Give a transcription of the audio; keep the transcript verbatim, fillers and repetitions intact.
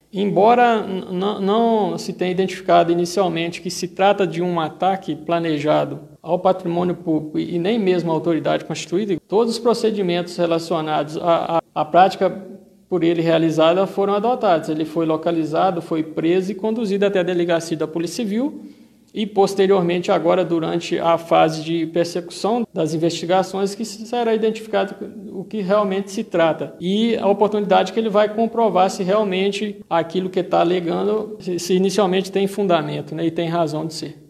Embora não se tenha identificado inicialmente que se trata de um ataque planejado ao patrimônio público e nem mesmo à autoridade constituída, todos os procedimentos relacionados à, à, à prática por ele realizada foram adotados. Ele foi localizado, foi preso e conduzido até a delegacia da Polícia Civil e, posteriormente, agora, durante a fase de persecução das investigações, que será identificado o que realmente se trata e a oportunidade que ele vai comprovar se realmente aquilo que está alegando, se inicialmente tem fundamento, né, e tem razão de ser.